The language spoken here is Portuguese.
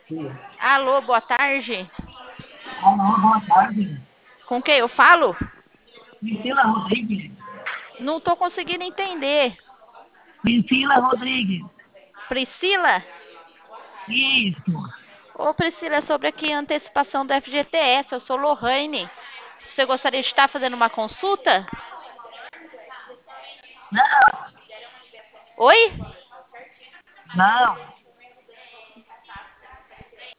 Sim. Alô, boa tarde. Alô, boa tarde. Com quem eu falo? Priscila Rodrigues. Não estou conseguindo entender. Priscila Rodrigues. Priscila? Isso. Ô, Priscila, é sobre aqui a antecipação do FGTS. Eu sou Lohane. Você gostaria de estar fazendo uma consulta? Não, Oi? não.